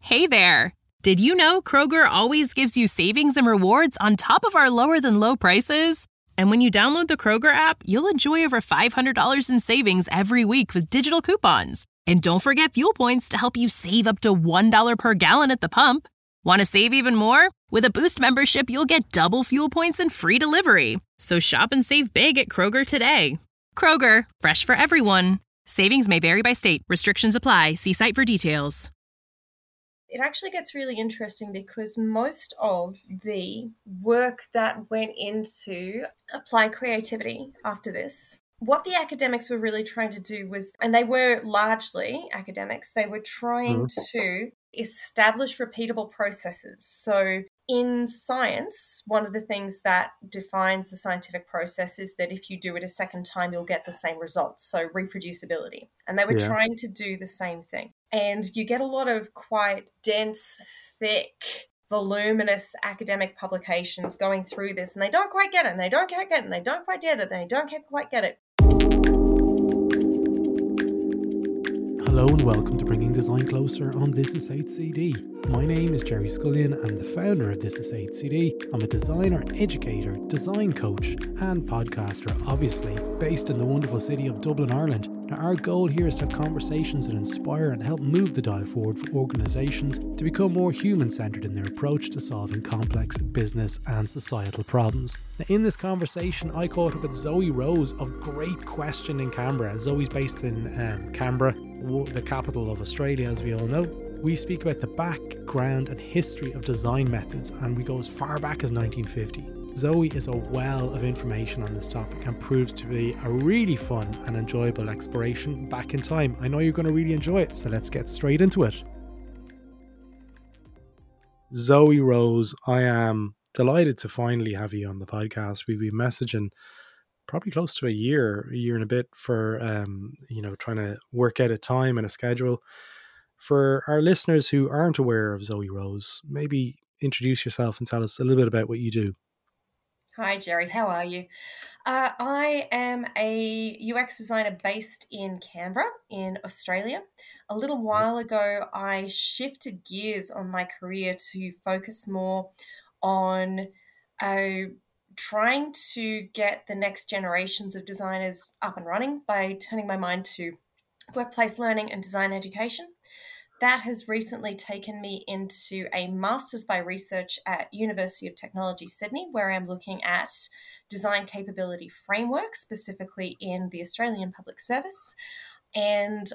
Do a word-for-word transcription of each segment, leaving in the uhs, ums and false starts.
Hey there! Did you know Kroger always gives you savings and rewards on top of our lower-than-low prices? And when you download the Kroger app, you'll enjoy over five hundred dollars in savings every week with digital coupons. And don't forget fuel points to help you save up to one dollar per gallon at the pump. Want to save even more? With a Boost membership, you'll get double fuel points and free delivery. So shop and save big at Kroger today. Kroger, fresh for everyone. Savings may vary by state. Restrictions apply. See site for details. It actually gets really interesting because most of the work that went into applied creativity after this, what the academics were really trying to do was, and they were largely academics, they were trying mm. to establish repeatable processes. So in science, one of the things that defines the scientific process is that if you do it a second time, you'll get the same results. So reproducibility. And they were yeah. trying to do the same thing. And you get a lot of quite dense, thick, voluminous academic publications going through this, and they don't quite get it, and they don't quite get it, and they don't quite get it, and they don't quite get it. Hello and welcome to Bringing Design Closer on This Is eight C D. My name is Jerry Scullion. I'm the founder of This Is eight C D. I'm a designer, educator, design coach and podcaster, obviously based in the wonderful city of Dublin, Ireland. Now, our goal here is to have conversations that inspire and help move the dial forward for organisations to become more human-centred in their approach to solving complex business and societal problems. Now, in this conversation, I caught up with Zoe Rose of Great Question in Canberra. Zoe's based in um, Canberra, the capital of Australia, as we all know. We speak about the background and history of design methods, and we go as far back as nineteen fifty. Zoe is a well of information on this topic and proves to be a really fun and enjoyable exploration back in time. I know you're going to really enjoy it, so let's get straight into it. Zoe Rose, I am delighted to finally have you on the podcast. We've been messaging probably close to a year, a year and a bit for, um, you know, trying to work out a time and a schedule. For our listeners who aren't aware of Zoe Rose, maybe introduce yourself and tell us a little bit about what you do. Hi, Jerry. How are you? Uh, I am a U X designer based in Canberra in Australia. A little while ago, I shifted gears on my career to focus more on uh, trying to get the next generations of designers up and running by turning my mind to workplace learning and design education. That has recently taken me into a Master's by Research at University of Technology, Sydney, where I'm looking at design capability frameworks, specifically in the Australian Public Service. And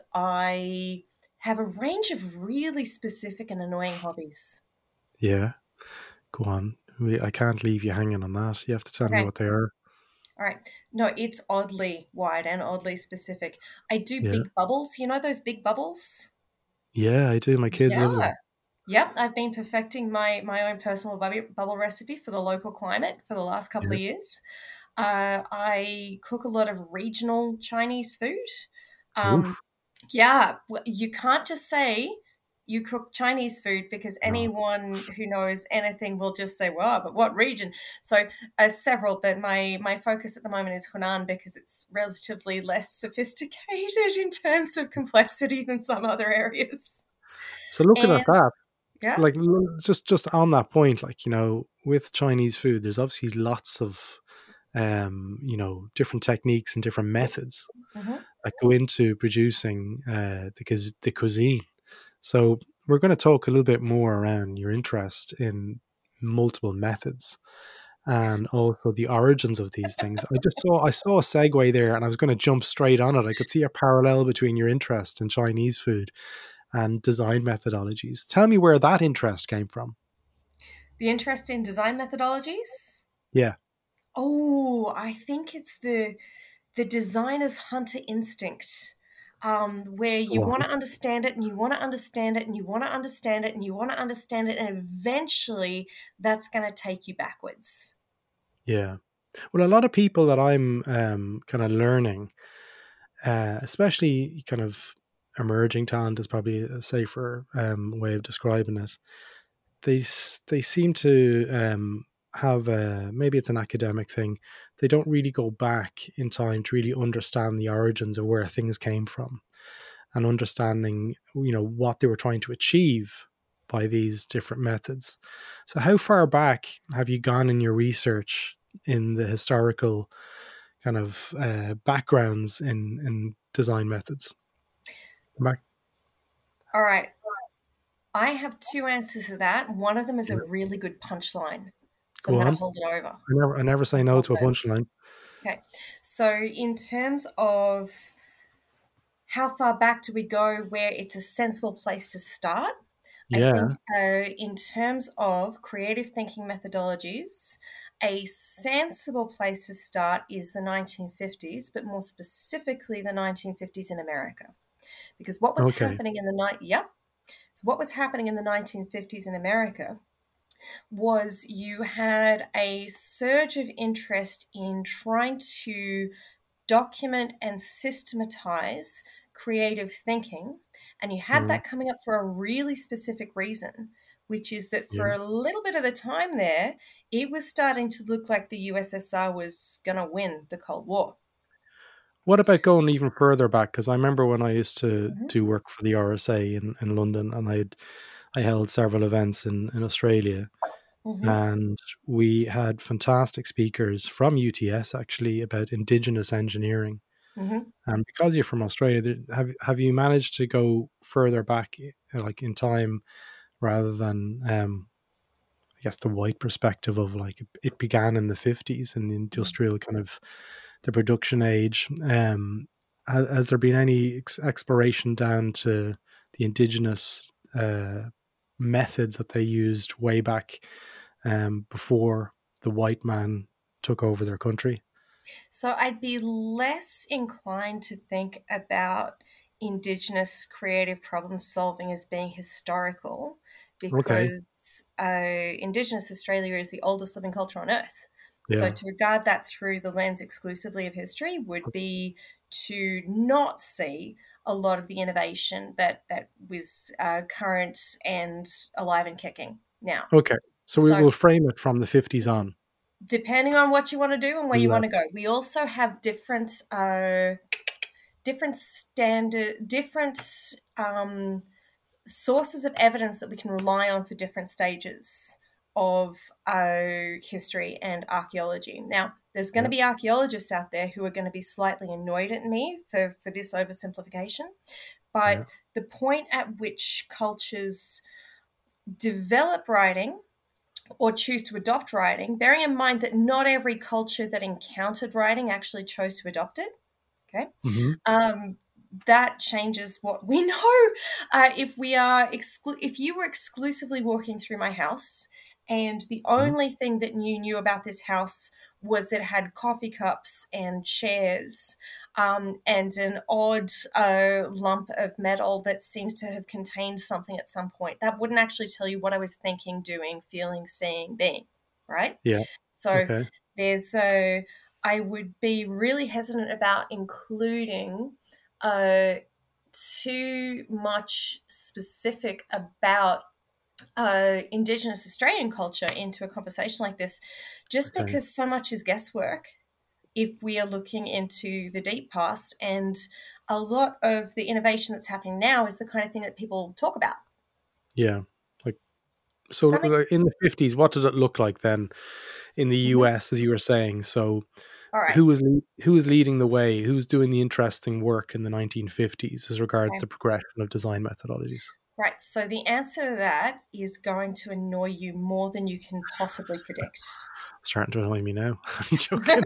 I have a range of really specific and annoying hobbies. Yeah, go on. I can't leave you hanging on that. You have to tell okay. me what they are. All right. No, it's oddly wide and oddly specific. I do yeah. big bubbles. You know those big bubbles? Yeah, I do. My kids yeah. love them. Yep, I've been perfecting my my own personal bubble recipe for the local climate for the last couple yeah. of years. Uh, I cook a lot of regional Chinese food. Um, yeah, you can't just say you cook Chinese food because anyone no. who knows anything will just say, well, but what region? So uh, several, but my, my focus at the moment is Hunan because it's relatively less sophisticated in terms of complexity than some other areas. So looking and, at that, yeah. like just, just on that point, like, you know, with Chinese food, there's obviously lots of, um, you know, different techniques and different methods mm-hmm. that go into producing uh, the, the cuisine. So we're going to talk a little bit more around your interest in multiple methods and also the origins of these things. I just saw I saw a segue there and I was going to jump straight on it. I could see a parallel between your interest in Chinese food and design methodologies. Tell me where that interest came from. The interest in design methodologies? Yeah. Oh, I think it's the the designer's hunter instinct. Um, where you wow. want to understand it and you want to understand it and you want to understand it and you want to understand it, and eventually that's going to take you backwards. Yeah. Well, a lot of people that I'm um, kind of learning, uh, especially kind of emerging talent is probably a safer um, way of describing it. They, they seem to um, have a, maybe it's an academic thing. They don't really go back in time to really understand the origins of where things came from and understanding, you know, what they were trying to achieve by these different methods. So how far back have you gone in your research in the historical kind of uh, backgrounds in, in design methods? Back. All right. I have two answers to that. One of them is a really good punchline. So Go I'm going on. to hold it over. I never, I never say no to a punchline. Okay. So in terms of how far back do we go where it's a sensible place to start? Yeah. I think uh, in terms of creative thinking methodologies, a sensible place to start is the nineteen fifties, but more specifically the nineteen fifties in America. Because what was Okay. happening in the night, yep. So what was happening in the nineteen fifties in America was you had a surge of interest in trying to document and systematize creative thinking. And you had Mm. that coming up for a really specific reason, which is that for Yeah. a little bit of the time there, it was starting to look like the U S S R was going to win the Cold War. What about going even further back? Because I remember when I used to Mhm. do work for the R S A in, in London, and I'd I held several events in, in Australia, Mhm. and we had fantastic speakers from U T S actually about Indigenous engineering. Mhm. And because you're from Australia, there- have have you managed to go further back, eh, like in time, rather than um, I guess the white perspective of like it, it began in the fifties in the industrial kind of the production age. Um, has, has there been any ex- exploration down to the indigenous uh, methods that they used way back um, before the white man took over their country? So I'd be less inclined to think about Indigenous creative problem solving as being historical Okay. because uh, Indigenous Australia is the oldest living culture on Earth. So Yeah. to regard that through the lens exclusively of history would be to not see a lot of the innovation that that was uh, current and alive and kicking now. Okay. So we So will frame it from the fifties on. depending on what you want to do and where you Yeah. want to go, we also have different uh, different standard different um, sources of evidence that we can rely on for different stages of uh, history and archaeology. Now, there's going to Yeah. be archaeologists out there who are going to be slightly annoyed at me for, for this oversimplification, but Yeah. the point at which cultures develop writing or choose to adopt writing, bearing in mind that not every culture that encountered writing actually chose to adopt it. Okay. Mhm. Um, that changes what we know. Uh, if we are exclu- if you were exclusively walking through my house and the Mhm. only thing that you knew about this house was that it had coffee cups and chairs um, and an odd uh, lump of metal that seems to have contained something at some point, that wouldn't actually tell you what I was thinking, doing, feeling, seeing, being, right? Yeah. So Okay. there's a I would be really hesitant about including uh, too much specific about uh, Indigenous Australian culture into a conversation like this, just Okay. because so much is guesswork if we are looking into the deep past. And a lot of the innovation that's happening now is the kind of thing that people talk about. Yeah. Like so Does that make like, in the fifties, what did it look like then in the Mhm. U S, as you were saying? So All right. who was le- who was leading the way? Who was doing the interesting work in the nineteen fifties as regards Okay. to progression of design methodologies? Right. So the answer to that is going to annoy you more than you can possibly predict. Starting to annoy me now. I'm joking.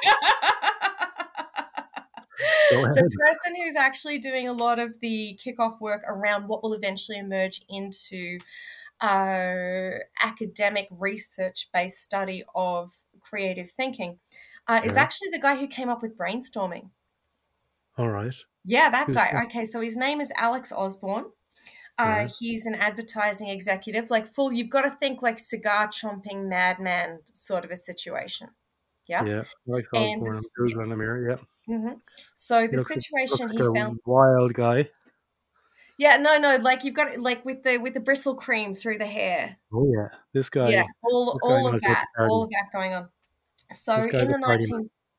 Go The ahead. person who's actually doing a lot of the kickoff work around what will eventually emerge into uh, academic research-based study of creative thinking uh, is Yeah. actually the guy who came up with brainstorming. All right. Yeah, that Who's guy. that? Okay, so his name is Alex Osborne. Uh, Right. he's an advertising executive, like full, you've got to think like cigar chomping madman sort of a situation. Yeah. Yeah. Alex And Osborne. I'm this, yeah. Googling him here. Yeah. hmm So He the looks, situation looks he like a found, wild guy. yeah, no, no, like you've got it, like with the with the bristle cream through the hair. Oh yeah. This guy. Yeah, all This guy all of knows how to that, all party. of that going on. So This guy's in a the party man. nineteen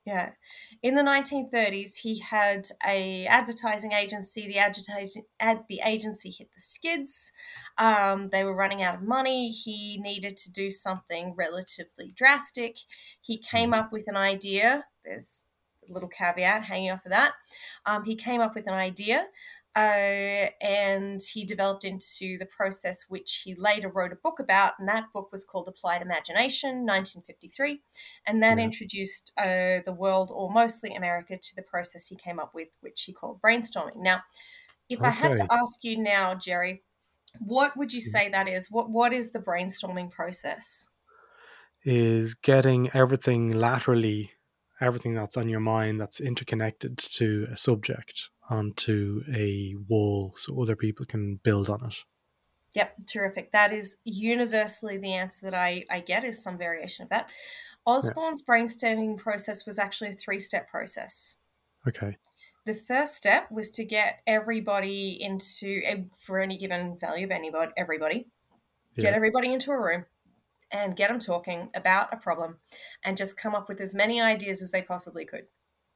Yeah. In the nineteen thirties, he had a advertising agency. The advertising ad, the agency hit the skids. Um, they were running out of money. He needed to do something relatively drastic. He came Mm. up with an idea. There's a little caveat hanging off of that. Um, he came up with an idea. Uh, and he developed into the process, which he later wrote a book about, and that book was called Applied Imagination, nineteen fifty-three, and that Yeah. introduced uh, the world, or mostly America, to the process he came up with, which he called brainstorming. Now, if I had to Okay. ask you now, Jerry, what would you say that is? What What is the brainstorming process? Is getting everything laterally, everything that's on your mind that's interconnected to a subject onto a wall so other people can build on it. Yep, terrific. That is universally the answer that I, I get, is some variation of that. Yeah. Osborne's brainstorming process was actually a three-step process. Okay. The first step was to get everybody into, for any given value of anybody, everybody, Yeah. get everybody into a room and get them talking about a problem and just come up with as many ideas as they possibly could.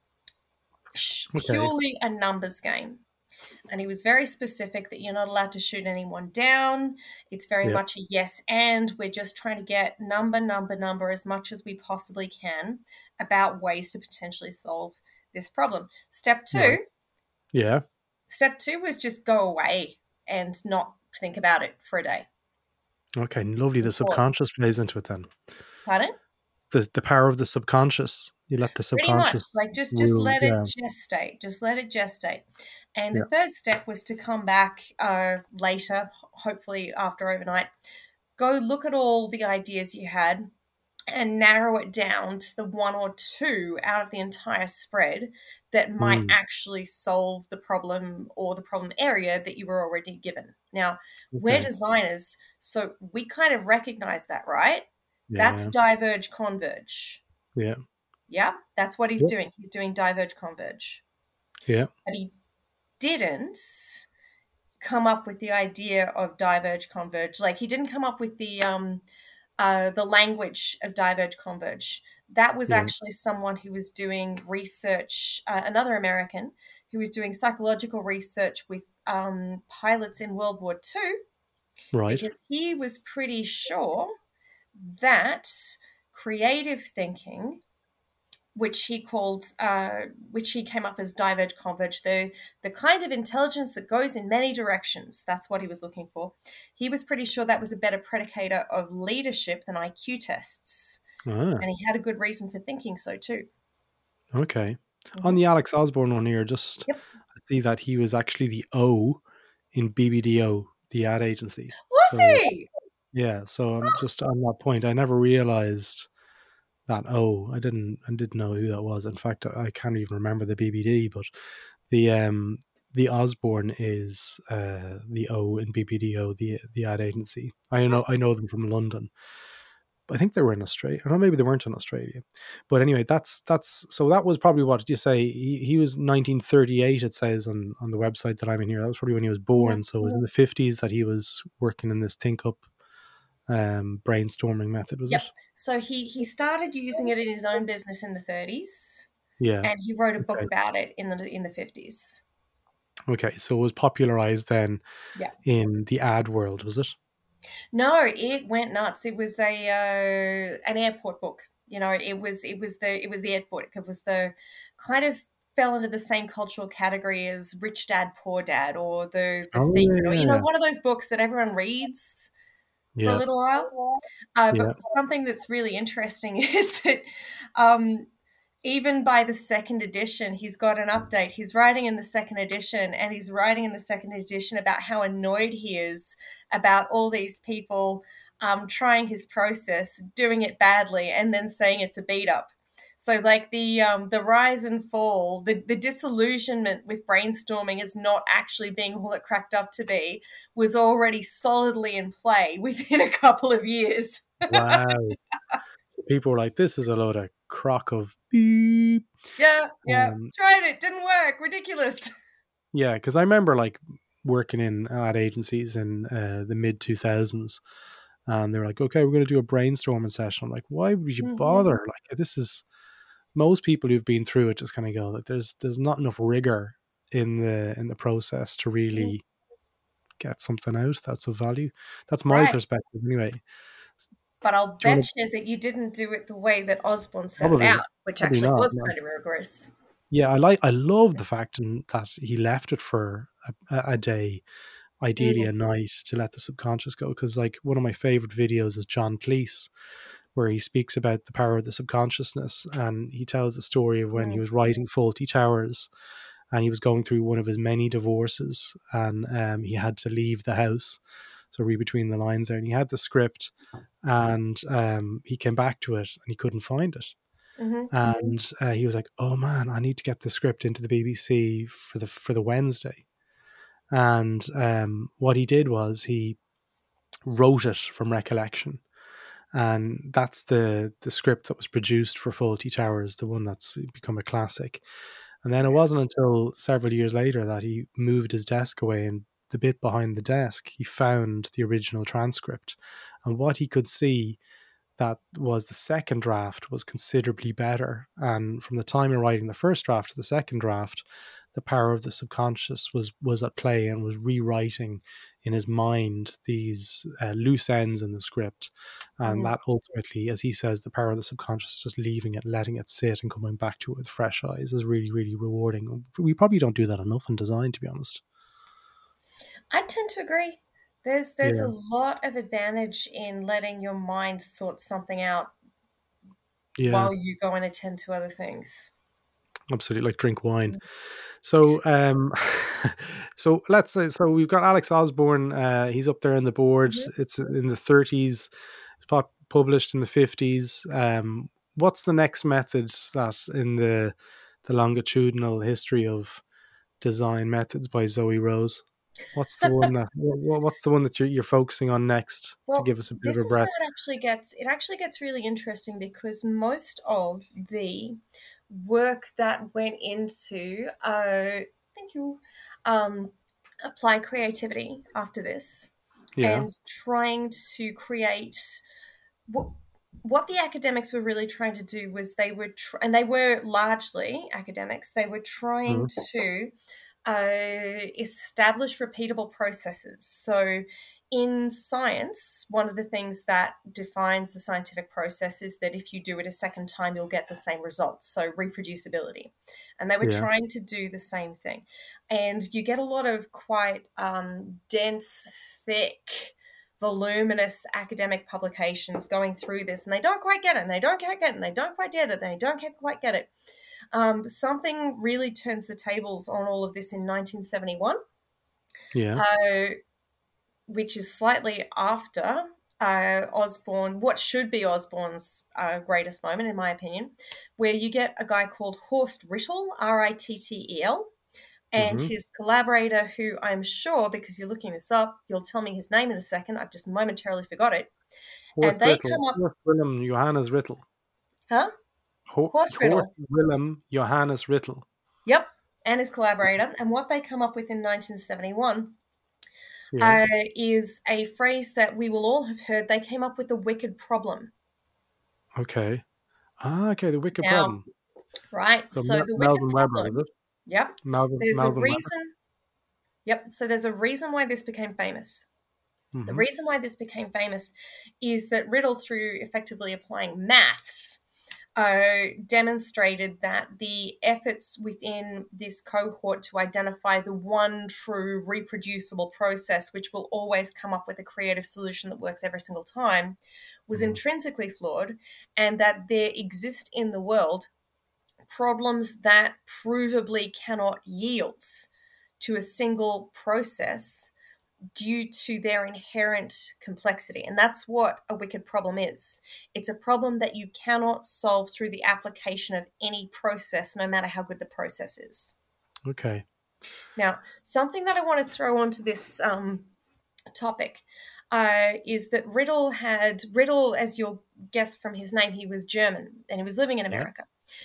Okay. Purely a numbers game. And he was very specific that you're not allowed to shoot anyone down. It's very Yeah. much a yes and. We're just trying to get number, number, number as much as we possibly can about ways to potentially solve this problem. Step two. Right. Yeah. Step two was just go away and not think about it for a day. Okay, lovely. The Just pause. subconscious plays into it then. Pardon? The the power of the subconscious. You let the Pretty much. subconscious Like just just rule. let Yeah. it gestate. Just let it gestate. And the Yeah. third step was to come back uh, later, hopefully after overnight, go look at all the ideas you had and narrow it down to the one or two out of the entire spread that might Mm. actually solve the problem or the problem area that you were already given. Now, we're Okay. designers, so we kind of recognize that, right? That's Yeah. diverge converge. Yeah. Yeah, that's what he's Yeah. doing. He's doing diverge converge. Yeah. But he didn't come up with the idea of diverge converge. Like he didn't come up with the um uh the language of diverge converge. That was Yeah. actually someone who was doing research, uh, another American who was doing psychological research with um pilots in World War Two, Right. because he was pretty sure that creative thinking, which he called, uh, which he came up as diverge converge, the the kind of intelligence that goes in many directions. That's what he was looking for. He was pretty sure that was a better predicator of leadership than I Q tests, Ah, and he had a good reason for thinking so too. okay. Mhm. On the Alex Osborne one here, just Yep. I see that he was actually the O in B B D O, the ad agency. Was So he? yeah, so I'm just on that point. I never realized that O. I didn't I didn't know who that was. In fact, I can't even remember the B B D, but the um the Osborne is uh the O in B B D O, the the ad agency. I know I know them from London. I think they were in Australia. Or maybe they weren't in Australia. But anyway, that's that's so that was probably, what did you say? He, he was nineteen thirty-eight, it says on, on the website that I'm in here. That was probably when he was born. Yeah. So it was in the fifties that he was working in this think up um, brainstorming method, was Yep. it? So he he started using it in his own business in the thirties, Yeah. and he wrote a book Okay. about it in the in the fifties. Okay. So it was popularized then Yeah. in the ad world, was it? No, it went nuts. It was a uh, an airport book. You know, it was it was the it was the airport. It was the kind of fell into the same cultural category as Rich Dad Poor Dad or the the Oh, Secret, or yeah. you know, one of those books that everyone reads for a Yeah. little while. Uh, Yeah. but something that's really interesting is that um, even by the second edition, he's got an update. He's writing in the second edition, and he's writing in the second edition about how annoyed he is about all these people um, trying his process, doing it badly, and then saying it's a beat up. So, like the um, the rise and fall, the, the disillusionment with brainstorming as not actually being all it cracked up to be was already solidly in play within a couple of years. Wow. So people were like, this is a load of crock of beep. Yeah, yeah. Um, Tried it, didn't work. Ridiculous. Yeah, because I remember like working in ad agencies in uh, the mid two thousands, and they were like, "Okay, we're going to do a brainstorming session." I'm like, "Why would you Mhm. bother? Like, this is most people who've been through it just kind of go that there's there's not enough rigor in the in the process to really Mm. get something out that's of value. That's my Right. perspective anyway. But I'll Do you bet want you that you didn't do it the way that Osborne to, set it probably out, which probably actually not, was no. kind of rigorous. Yeah, I like I love the fact in, that he left it for a, a day, ideally Mm. a night, to let the subconscious go. Because like one of my favorite videos is John Cleese, where he speaks about the power of the subconsciousness, and he tells the story of when he Mm. was writing Faulty Towers, and he was going through one of his many divorces, and um, he had to leave the house. So read between the lines there, and he had the script, and um, he came back to it, and he couldn't find it. Mm-hmm. And uh, he was like, "Oh man, I need to get the script into the B B C for the for the Wednesday." And um, what he did was he wrote it from recollection, and that's the the script that was produced for Faulty Towers, the one that's become a classic. And then it wasn't until several years later that he moved his desk away, and the bit behind the desk, he found the original transcript, and what he could see that was the second draft was considerably better. And from the time of writing the first draft to the second draft, the power of the subconscious was was at play and was rewriting in his mind these uh, loose ends in the script. And Mm-hmm. that ultimately, as he says, the power of the subconscious, just leaving it, letting it sit and coming back to it with fresh eyes, is really, really rewarding. We probably don't do that enough in design, to be honest. I tend to agree. There's there's Yeah. a lot of advantage in letting your mind sort something out Yeah, while you go and attend to other things. absolutely. Like drink wine. So, um, so let's say, so we've got Alex Osborne. Uh, he's up there on the board. Mhm. It's in the thirties, pop- published in the fifties. Um, what's the next method that in the the longitudinal history of design methods by Zoe Rose? What's the one that what, what's the one that you're, you're focusing on next to Well, give us a bit this of a is where breath? it actually gets it actually gets really interesting because most of the work that went into uh thank you um applied creativity after this Yeah. and trying to create what what the academics were really trying to do was they were tr- and they were largely academics, they were trying Mm-hmm. to uh, establish repeatable processes. So in science, one of the things that defines the scientific process is that if you do it a second time, you'll get the same results. So reproducibility. And they were Yeah. trying to do the same thing. And you get a lot of quite um, dense, thick, voluminous academic publications going through this, and they don't quite get it, and they don't quite get it, and they don't quite get it, and they don't quite get it. Um, something really turns the tables on all of this in nineteen seventy-one, Yeah. uh, which is slightly after uh, Osborne, what should be Osborne's uh, greatest moment, in my opinion, where you get a guy called Horst Rittel, R I T T E L, and Mm-hmm. his collaborator, who I'm sure, because you're looking this up, you'll tell me his name in a second. I've just momentarily forgot it. Horst And they Rittel, come up, Horst Willem Johannes Rittel. huh? Ho- Horst Horst Rittel. Willem Johannes Rittel. Yep. And his collaborator. And what they come up with in nineteen seventy-one Yeah. uh, is a phrase that we will all have heard. They came up with the wicked problem. Okay. Ah, okay. The wicked Now, problem. right. So So Mel- the wicked Melvin Weber, problem. is it? Yep. Melvin There's a Melvin Weber. reason. Yep. So there's a reason why this became famous. Mm-hmm. The reason why this became famous is that Rittel, through effectively applying maths, uh, demonstrated that the efforts within this cohort to identify the one true reproducible process, which will always come up with a creative solution that works every single time, was Mhm. intrinsically flawed, and that there exist in the world problems that provably cannot yield to a single process due to their inherent complexity. And that's what a wicked problem is. It's a problem that you cannot solve through the application of any process, no matter how good the process is. Okay. Now, something that I want to throw onto this um, topic uh, is that Rittel had, Rittel, as you'll guess from his name, he was German and he was living in America.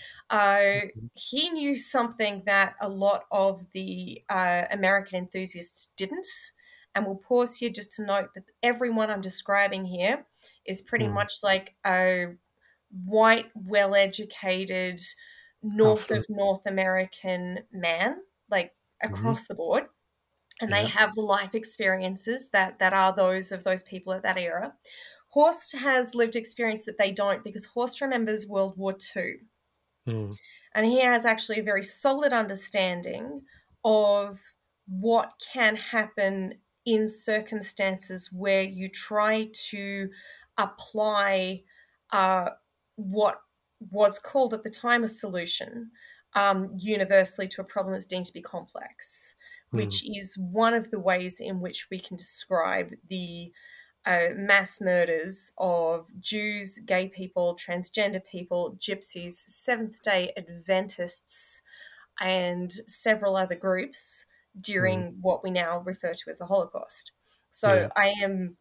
Uh, he knew something that a lot of the uh, American enthusiasts didn't. And we'll pause here just to note that everyone I'm describing here is pretty Mm. much like uh, white, well-educated, north of Affluent. North American man, like Hmm. across the board. And they Yeah. have the life experiences that, that are those of those people at that era. Horst has lived experience that they don't, because Horst remembers World War Two. Mm. And he has actually a very solid understanding of what can happen in circumstances where you try to apply uh, what was called at the time a solution um, universally to a problem that's deemed to be complex, Mm. which is one of the ways in which we can describe the uh, mass murders of Jews, gay people, transgender people, gypsies, Seventh-day Adventists, and several other groups during Mm. what we now refer to as the Holocaust. So Yeah. I am,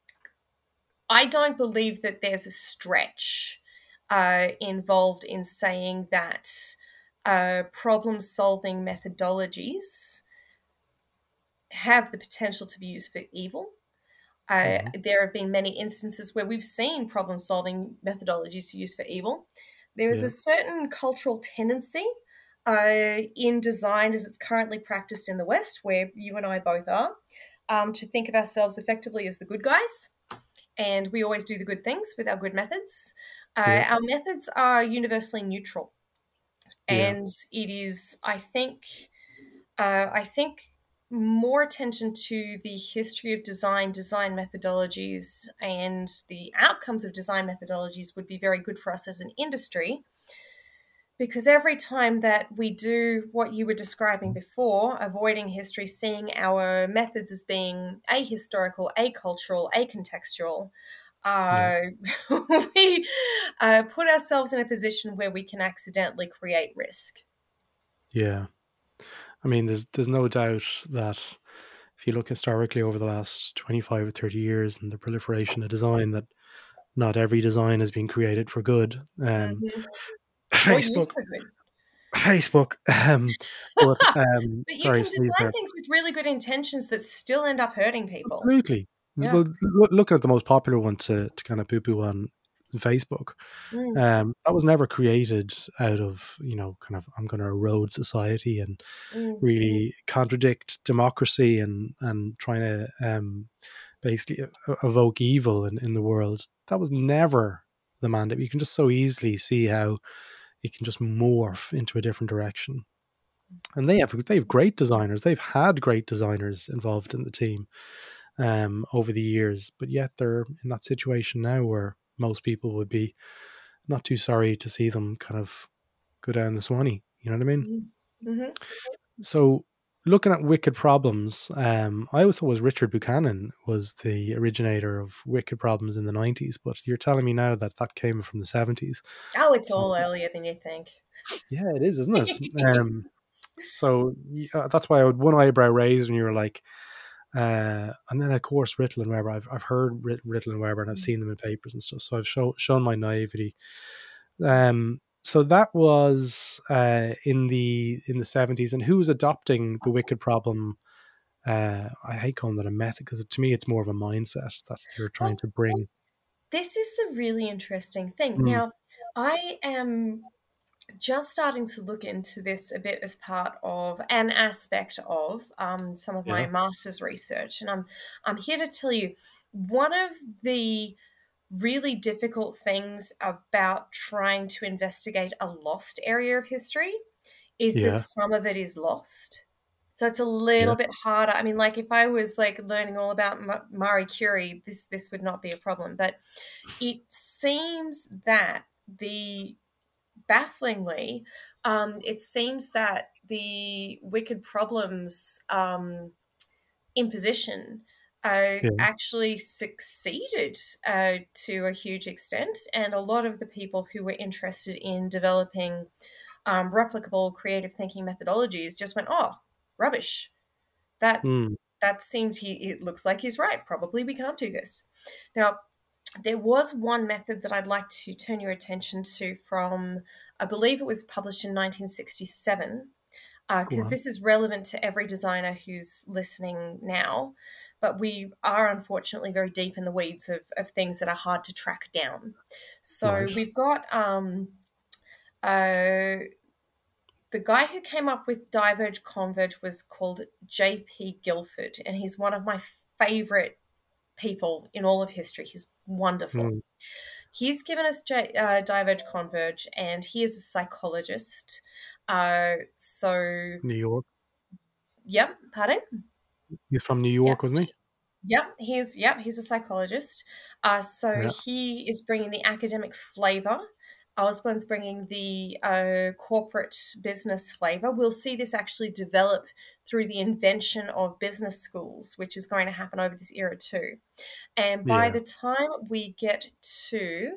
I don't believe that there's a stretch uh, involved in saying that uh, problem-solving methodologies have the potential to be used for evil. Uh, Hmm. there have been many instances where we've seen problem-solving methodologies used for evil. There is Yeah. a certain cultural tendency uh, in design as it's currently practiced in the West, where you and I both are, um, to think of ourselves effectively as the good guys. And we always do the good things with our good methods. Uh, Yeah. our methods are universally neutral. Yeah. And it is, I think, uh, I think more attention to the history of design, design methodologies, and the outcomes of design methodologies would be very good for us as an industry. Because every time that we do what you were describing before, avoiding history, seeing our methods as being ahistorical, acultural, acontextual, Yeah. uh, we uh, put ourselves in a position where we can accidentally create risk. Yeah. I mean, there's there's no doubt that if you look historically over the last twenty-five or thirty years and the proliferation of design, that not every design has been created for good. Um, Mm-hmm. Or used Facebook, for good. Facebook. Um, but um, But you sorry, can sneeze design there. things with really good intentions that still end up hurting people. Absolutely. Yeah. Well, loo- looking at the most popular one to to kind of poo poo on Facebook, Mm, um, that was never created out of, you know, kind of, I'm going to erode society and mm, really contradict democracy and and trying to um, basically e- evoke evil in, in the world. That was never the mandate. You can just so easily see how it can just morph into a different direction. And they have they have great designers. They've had great designers involved in the team um, over the years, but yet they're in that situation now where most people would be not too sorry to see them kind of go down the Swanee. You know what I mean? mm, mhm. So looking at Wicked Problems, um, I always thought was Richard Buchanan was the originator of Wicked Problems in the nineties, but you're telling me now that that came from the seventies. Oh, it's So all earlier than you think. yeah, it is, isn't it? Um, so yeah, that's why I had one eyebrow raised when you were like, uh, and then of course Rittel and Weber. I've I've heard Rit- Rittel and Weber and I've seen them in papers and stuff. So I've show, shown my naivety. Um, so that was uh, in the in the seventies, and who was adopting the Wicked Problem? Uh, I hate calling that a method because to me it's more of a mindset that you're trying Well, to bring. this is the really interesting thing. Mm, Now, I am just starting to look into this a bit as part of an aspect of um, some of my yeah, master's research, and I'm I'm here to tell you one of the really difficult things about trying to investigate a lost area of history is that yeah, some of it is lost. So it's a yeah, little bit harder. I mean, like if I was like learning all about Ma- Marie Curie, this this would not be a problem. But it seems that the bafflingly, um, it seems that the Wicked Problems um, imposition uh, yeah, actually succeeded uh, to a huge extent, and a lot of the people who were interested in developing um, replicable creative thinking methodologies just went, "Oh, rubbish! That mm, that seems he. It looks like he's right. Probably we can't do this." Now, there was one method that I'd like to turn your attention to from, I believe it was published in nineteen sixty-seven, go because on. this is relevant to every designer who's listening now. but we are unfortunately very deep in the weeds of, of things that are hard to track down. So Right. we've got um, uh, the guy who came up with Diverge Converge was called J P Guilford, and he's one of my favorite people in all of history. He's wonderful. Mm. He's given us J- uh, Diverge Converge, and he is a psychologist. Uh, so, New York. yep, pardon? He's from New York, Yep. wasn't he? Yep, he's yep, he's a psychologist. Uh, so Yeah. he is bringing the academic flavor. Osborne's bringing the uh, corporate business flavor. We'll see this actually develop through the invention of business schools, which is going to happen over this era too. And by Yeah. the time we get to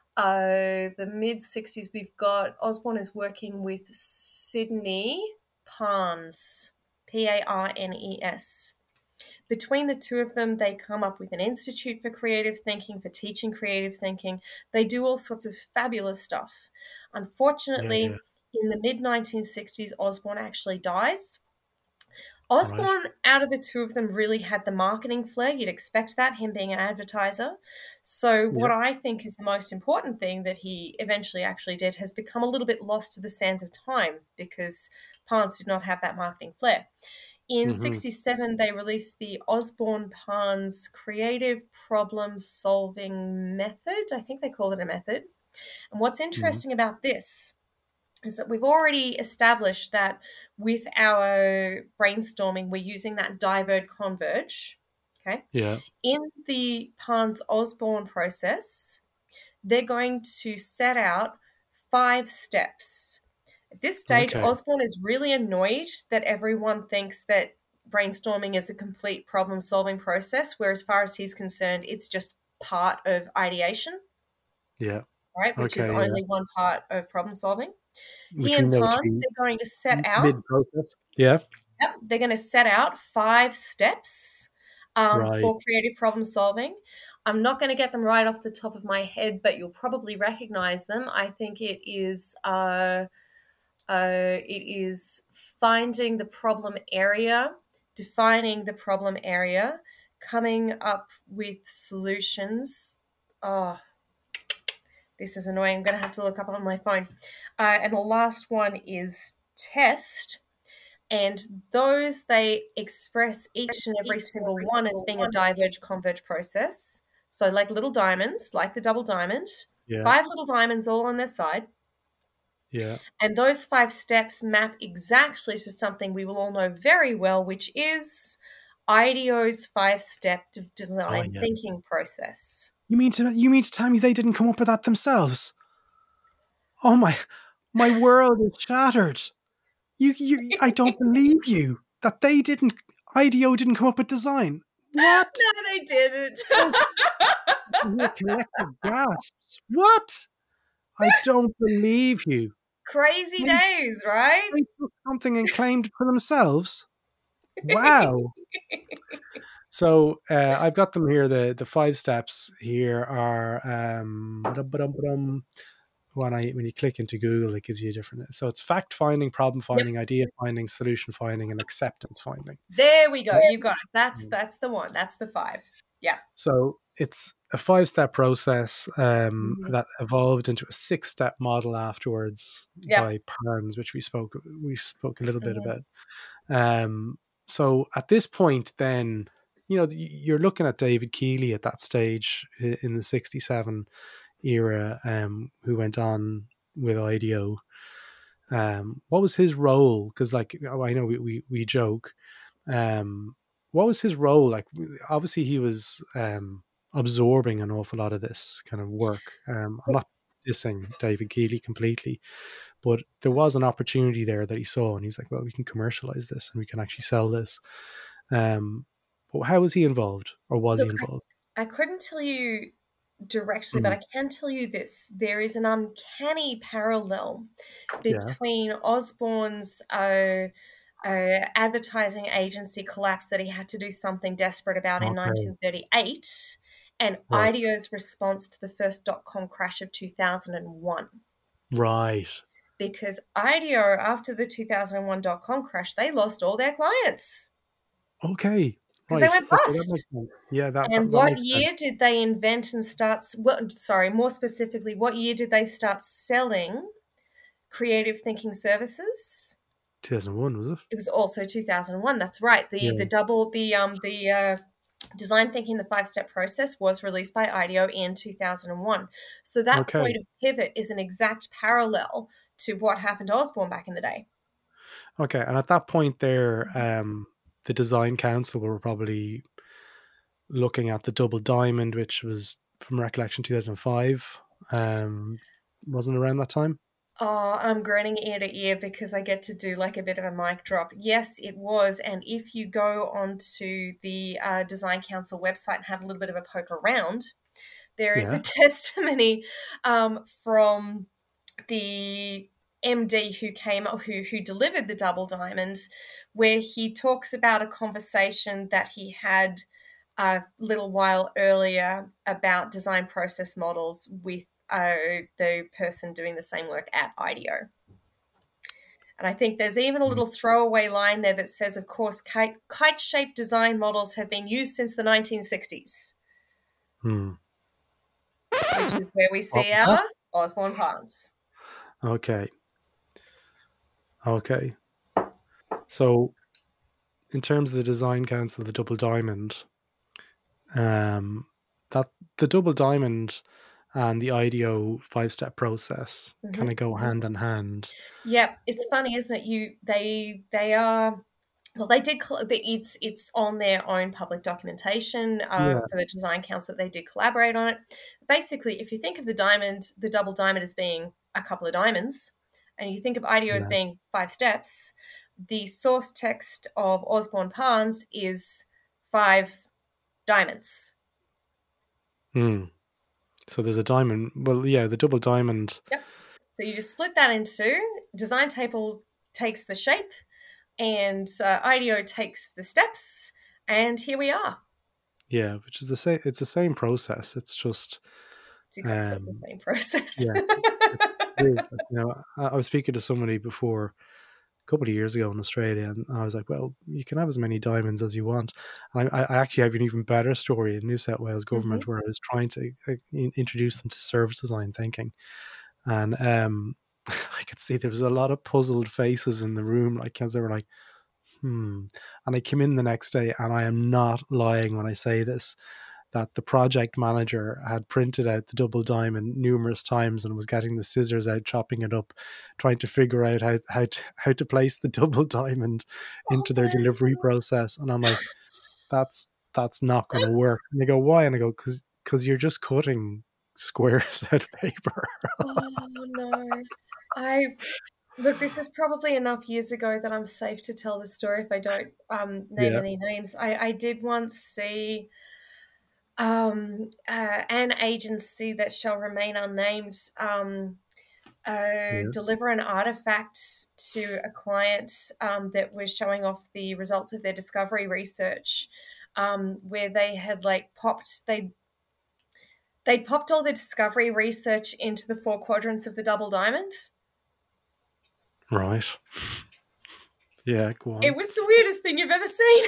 uh, the mid sixties, we've got Osborne is working with Sydney Parnes, P A R N E S. Between the two of them, they come up with an institute for creative thinking, for teaching creative thinking. They do all sorts of fabulous stuff. Unfortunately, Yeah, yeah. in the mid nineteen sixties, Osborne actually dies. Osborne, right. out of the two of them, really had the marketing flair. You'd expect that, him being an advertiser. So Yep. what I think is the most important thing that he eventually actually did has become a little bit lost to the sands of time because Parnes did not have that marketing flair. In Mm-hmm. sixty-seven, they released the Osborne Parnes Creative Problem Solving Method. I think they call it a method. And what's interesting mm-hmm. about this is that we've already established that with our brainstorming, we're using that diverge converge. Okay. Yeah. In the Parnes Osborne process, they're going to set out five steps. At this stage, okay. Osborne is really annoyed that everyone thinks that brainstorming is a complete problem-solving process, where as far as he's concerned, it's just part of ideation. Yeah. Right, which okay, is yeah. only one part of problem-solving. Which he and Parnes, they're going to set out... Mid-process, yeah. Yep, they're going to set out five steps um, right. for creative problem-solving. I'm not going to get them right off the top of my head, but you'll probably recognize them. I think it is... Uh, Uh, it is finding the problem area, defining the problem area, coming up with solutions. Oh, this is annoying. I'm going to have to look up on my phone. Uh, and the last one is test. And those, they express each and every single one as being a diverge-converge process. So like little diamonds, like the double diamond, yeah. five little diamonds all on their side. Yeah. And those five steps map exactly to something we will all know very well, which is IDEO's five-step design oh, yeah. thinking process. You mean to you mean to tell me they didn't come up with that themselves? Oh my my world is shattered. You you I don't believe you that they didn't IDEO didn't come up with design. What? No, they didn't. Collective gasps. What? I don't believe you. Crazy they, days, right? They took something and claimed it for themselves. Wow. So uh, I've got them here. The the five steps here are um, when I when you click into Google, it gives you a different. So it's fact finding, problem finding, yep. idea finding, solution finding, and acceptance finding. There we go. You got it. That's that's the one. That's the five. Yeah. So it's a five-step process um, mm-hmm. that evolved into a six-step model afterwards yep. by Parnes, which we spoke we spoke a little bit mm-hmm. about. Um, so at this point, then, you know, you're looking at David Keeley at that stage in the sixty-seven era, um, who went on with IDEO. Um, what was his role? Because, like, I know we we, we joke. Um, what was his role? Like, obviously, he was. Um, absorbing an awful lot of this kind of work. Um, I'm not dissing David Keeley completely, but there was an opportunity there that he saw, and he was like, well, we can commercialize this and we can actually sell this. Um, but how was he involved, or was Look, he involved? I, I couldn't tell you directly, mm. but I can tell you this. There is an uncanny parallel between yeah. Osborne's uh, uh, advertising agency collapse that he had to do something desperate about okay. in nineteen thirty-eight and right. IDEO's response to the first dot-com crash of two thousand one. Right. Because IDEO, after the two thousand one dot-com crash, they lost all their clients. Okay. because they Right. went Okay, that bust. makes sense. Yeah, that, And that, that what makes sense. year did they invent and start? Well, sorry, more specifically, what year did they start selling creative thinking services? two thousand one, was it? It was also two thousand one. That's right. The the Yeah. double the um the uh, design thinking the five step process was released by IDEO in two thousand one. So that Okay. point of pivot is an exact parallel to what happened to Osborne back in the day. Okay. And at that point there, um, the design council were probably looking at the double diamond, which was from recollection two thousand five. Um, wasn't around that time? Oh, I'm grinning ear to ear because I get to do like a bit of a mic drop. Yes, it was. And if you go onto the uh, Design Council website and have a little bit of a poke around, there is Yeah. a testimony um, from the M D who came who who delivered the double diamonds, where he talks about a conversation that he had a little while earlier about design process models with uh, the person doing the same work at IDEO. And I think there's even a little throwaway line there that says, of course, kite, kite-shaped design models have been used since the nineteen sixties, Hmm. which is where we What see was that? our Osborne Parnes. Okay. Okay. So, in terms of the design council, the double diamond, um, that the double diamond and the IDEO five step process Mm-hmm. kind of go hand in hand. Yeah, it's funny, isn't it? You they they are well, they did. It's it's on their own public documentation uh, Yeah. for the Design Council that they did collaborate on it. Basically, if you think of the diamond, the double diamond as being a couple of diamonds, and you think of IDEO as Yeah. being five steps, the source text of Osborne Parnes is five diamonds. Hmm. So there's a diamond. Well, yeah, the double diamond. Yep. So you just split that in two. Design table takes the shape, and uh, IDEO takes the steps, and here we are. Yeah, which is the same. It's the same process. It's just. It's exactly Um, the same process. yeah. It is. You know, I, I was speaking to somebody before a couple of years ago in Australia, and I was like, "Well, you can have as many diamonds as you want." And I, I actually have an even better story in New South Wales government Mm-hmm. where I was trying to uh, introduce them to service design thinking, and um, I could see there was a lot of puzzled faces in the room, like because they were like, "Hmm." And I came in the next day, and I am not lying when I say this, that the project manager had printed out the double diamond numerous times and was getting the scissors out, chopping it up, trying to figure out how how to, how to place the double diamond into their delivery process. And I'm like, that's that's not going to work. And they go, why? And I go, because because you're just cutting squares out of paper. Oh no. I look, this is probably enough years ago that I'm safe to tell the story if I don't um, name Yeah. any names. I, I did once see um, uh, an agency that shall remain unnamed um, uh, Yeah. deliver an artifact to a client um, that was showing off the results of their discovery research, um, where they had like popped they they popped all the discovery research into the four quadrants of the double diamond. Right. Yeah, go on. It was the weirdest thing you've ever seen.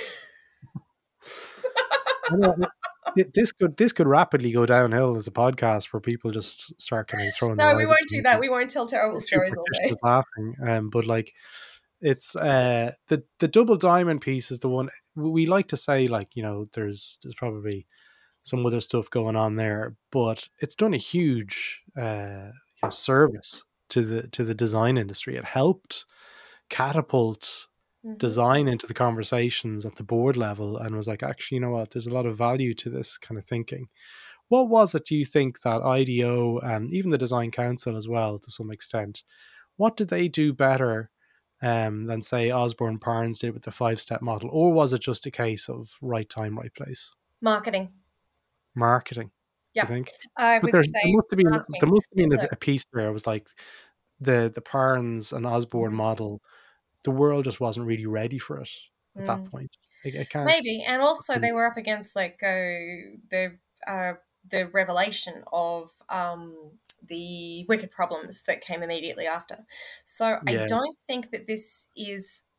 I know, it- this could this could rapidly go downhill as a podcast where people just start kind of throwing No, their we eyes won't at do me that. and We won't tell terrible stories all day. superficial laughing. Um, but like, it's uh the the double diamond piece is the one we like to say. Like, you know, there's there's probably some other stuff going on there, but it's done a huge uh you know, service to the to the design industry. It helped catapult Mm-hmm. design into the conversations at the board level, and was like, actually, you know what, there's a lot of value to this kind of thinking. What was it, do you think, that IDEO and even the Design Council as well, to some extent, what did they do better um, than, say, Osborne Parnes did with the five-step model? Or was it just a case of right time, right place? Marketing. Marketing, Yeah, you think? I But would there, say there must have been, marketing. there must have been So, a, a piece there. It was like the, the Parnes and Osborne Mhm. model, the world just wasn't really ready for it at that mm, point. I, I can't. maybe, and also they were up against like uh, the uh, the revelation of um, the wicked problems that came immediately after. So I Yeah. don't think that this is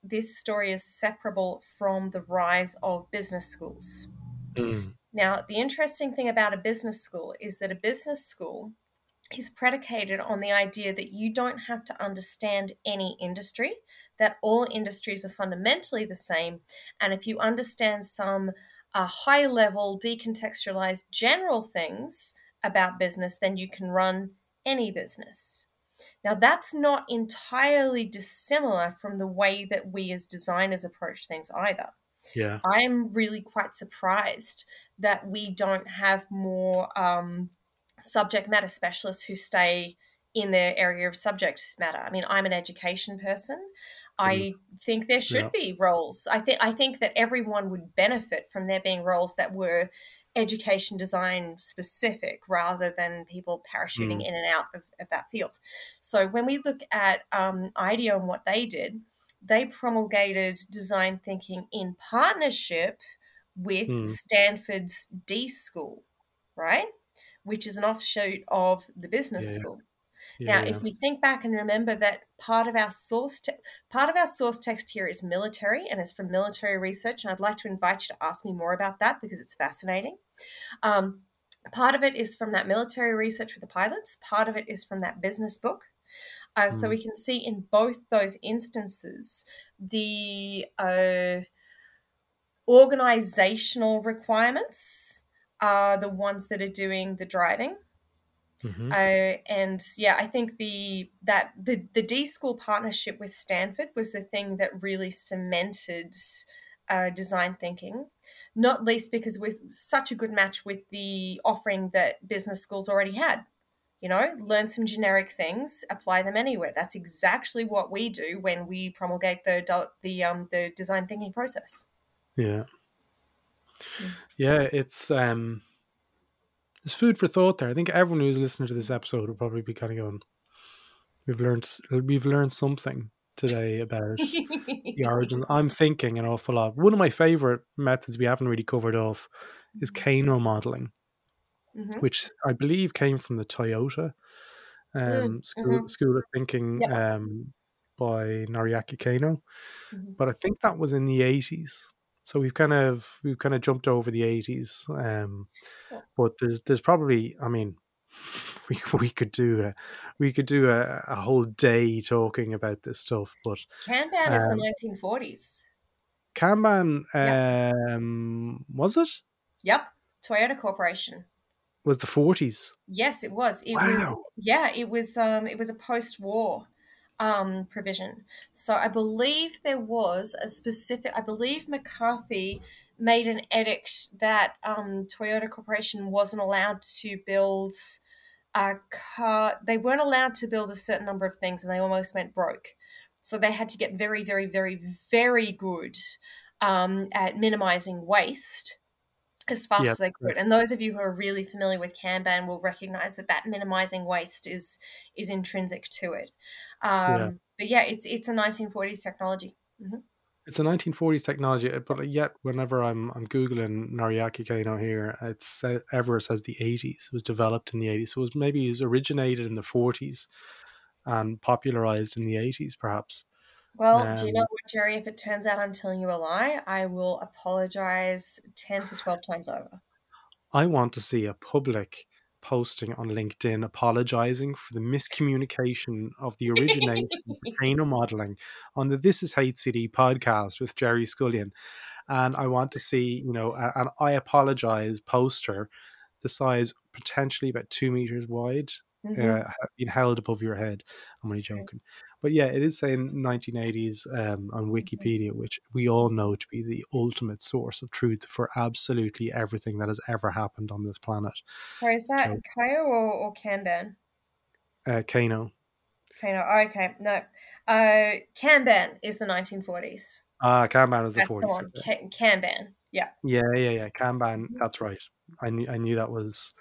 this story is separable from the rise of business schools. Mm. Now, the interesting thing about a business school is that a business school is predicated on the idea that you don't have to understand any industry, that all industries are fundamentally the same. And if you understand some uh, high level, decontextualized general things about business, then you can run any business. Now, that's not entirely dissimilar from the way that we as designers approach things either. Yeah. I'm really quite surprised that we don't have more um, subject matter specialists who stay in their area of subject matter. I mean, I'm an education person. I think there should Yeah. be roles. I think I think that everyone would benefit from there being roles that were education design specific rather than people parachuting Mm. in and out of, of that field. So when we look at um, IDEO and what they did, they promulgated design thinking in partnership with Mm. Stanford's D School, right? Which is an offshoot of the business Yeah. school. Yeah, Now, yeah. if we think back and remember that part of our source te- part of our source text here is military and is from military research, and I'd like to invite you to ask me more about that because it's fascinating. Um, part of it is from that military research with the pilots. Part of it is from that business book. Uh, Mm. So we can see in both those instances the uh, organizational requirements are the ones that are doing the driving. Mhm. Uh, and yeah, I think the that the the D School partnership with Stanford was the thing that really cemented uh, design thinking, not least because with such a good match with the offering that business schools already had. You know, learn some generic things, apply them anywhere. That's exactly what we do when we promulgate the the um the design thinking process. Yeah. Mm. Yeah, it's um there's food for thought there. I think everyone who's listening to this episode will probably be kind of going, we've learned we've learned something today about the origins. I'm thinking an awful lot. One of my favorite methods we haven't really covered off is Kano modeling, Mm-hmm. which I believe came from the Toyota um, Mm, school mm-hmm. school of thinking Yep. um, by Noriaki Kano. Mm-hmm. But I think that was in the eighties. So we've kind of we've kind of jumped over the eighties. Um, Cool. but there's there's probably, I mean, we we could do a we could do a, a whole day talking about this stuff. But Kanban is the um, nineteen forties. Kanban, Yep. um, was it? Yep. Toyota Corporation. Was the forties? Yes, it was. It was Wow. yeah, it was um it was a post-war um provision. So I believe there was a specific I believe McCarthy made an edict that um Toyota Corporation wasn't allowed to build a car. They weren't allowed to build a certain number of things and they almost went broke. So they had to get very, very, very, very good um, at minimizing waste as fast Yeah. as they could. And those of you who are really familiar with Kanban will recognize that that minimizing waste is is intrinsic to it. Um, Yeah. But yeah, it's it's a nineteen forties technology. Mm-hmm. It's a nineteen forties technology, but yet whenever I'm I'm googling Noriaki Kano here, it's uh, ever says the eighties. It was developed in the eighties, so it was maybe it was originated in the forties and popularized in the eighties, perhaps. Well, do you know Um, what, Jerry? If it turns out I'm telling you a lie, I will apologize ten to twelve times over. I want to see a public posting on LinkedIn apologizing for the miscommunication of the origination of the Kano modeling on the This Is Hate C D podcast with Jerry Scullion. And I want to see, you know, a- an I apologize poster the size potentially about two meters wide, Mm-hmm. uh, being held above your head. I'm only joking. But yeah, it is saying nineteen eighties um, on Wikipedia, which we all know to be the ultimate source of truth for absolutely everything that has ever happened on this planet. Sorry, is that So, Kayo or, or Kanban? uh, Kano. Kano. Oh, okay, no. Uh, Kanban is the nineteen forties. Ah, Kanban is the That's the forties. one. Okay. Ka- Kanban. Yeah. Yeah, yeah, yeah. Kanban, Mhm. that's right. I knew, I knew that was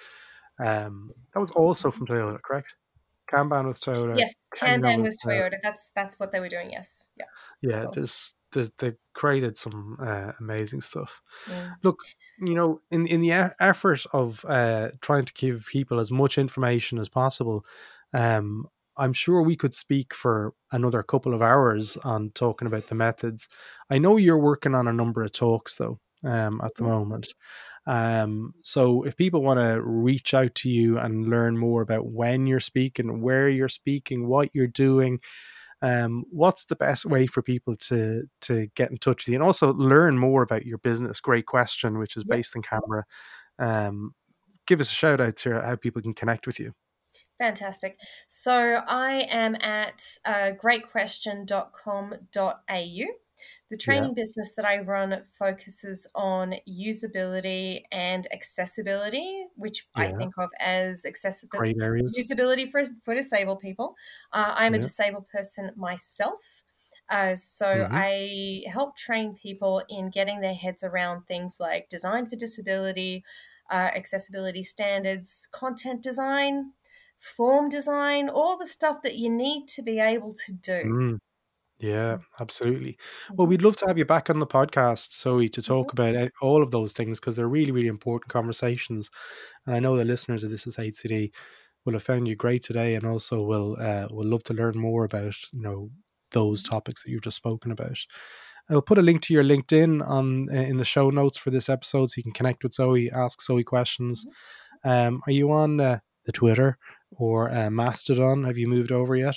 um, that was also from Toyota, correct? Kanban was Toyota. Yes, Kano Kanban was was Toyota. Toyota. That's that's what they were doing. Yes. Yeah. Yeah, Cool. there's, there's they created some uh, amazing stuff. Mm. Look, you know, in in the e- effort of uh, trying to give people as much information as possible, um, I'm sure we could speak for another couple of hours on talking about the methods. I know you're working on a number of talks though, um, at the moment. Um, so if people want to reach out to you and learn more about when you're speaking, where you're speaking, what you're doing, um, what's the best way for people to to get in touch with you and also learn more about your business? Great question, which is Yep. based in Canberra. Um, give us a shout out to how people can connect with you. Fantastic. So I am at uh, great question dot com dot a u. The training yeah. business that I run focuses on usability and accessibility, which yeah. I think of as accessibility, usability for, for disabled people. Uh, I'm yeah. a disabled person myself. Uh, so mm-hmm. I help train people in getting their heads around things like design for disability, uh, accessibility standards, content design, form design, all the stuff that you need to be able to do. Mm. Yeah, absolutely. Well, we'd love to have you back on the podcast, Zoe, to talk mm-hmm. about all of those things because they're really, really important conversations. And I know the listeners of This Is H C D will have found you great today, and also will uh, will love to learn more about you know those topics that you've just spoken about. I'll put a link to your LinkedIn on in the show notes for this episode, so you can connect with Zoe, ask Zoe questions. Um, are you on uh, the Twitter or uh, Mastodon? Have you moved over yet?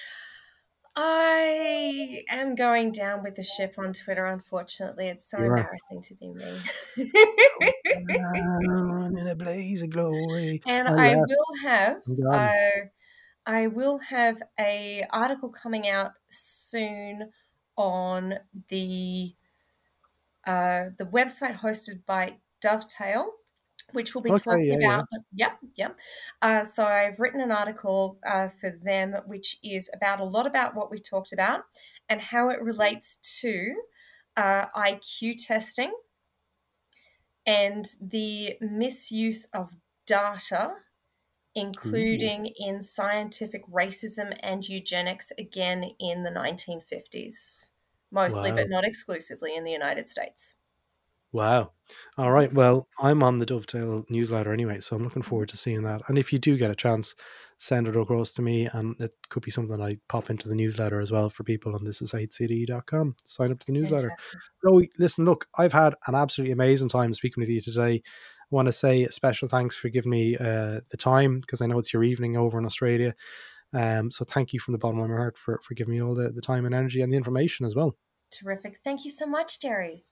I am going down with the ship on Twitter, unfortunately. It's so You're embarrassing right. to be me. Down in a blaze of glory. And oh, I yeah. will have uh, I will have a article coming out soon on the uh, the website hosted by Dovetail, which we'll be okay, talking yeah, about. Yeah. Yep, yep. Uh, so I've written an article uh, for them, which is about a lot about what we talked about and how it relates to uh, I Q testing and the misuse of data, including Ooh. in scientific racism and eugenics, again in the nineteen fifties, mostly, wow. but not exclusively in the United States. Wow. All right. Well, I'm on the Dovetail newsletter anyway, so I'm looking forward to seeing that. And if you do get a chance, send it across to me, and it could be something I pop into the newsletter as well for people on this is h c d dot com. Sign up to the newsletter. Fantastic. So listen, look, I've had an absolutely amazing time speaking with you today. I want to say a special thanks for giving me uh, the time, because I know it's your evening over in Australia. Um, so thank you from the bottom of my heart for, for giving me all the, the time and energy and the information as well. Terrific. Thank you so much, Jerry.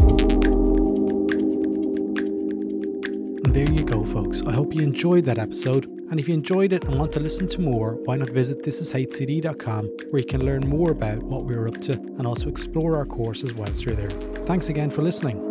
And there you go, folks. I hope you enjoyed that episode. And if you enjoyed it and want to listen to more, why not visit this is h c d dot com, where you can learn more about what we're up to and also explore our courses whilst you're there. Thanks again for listening.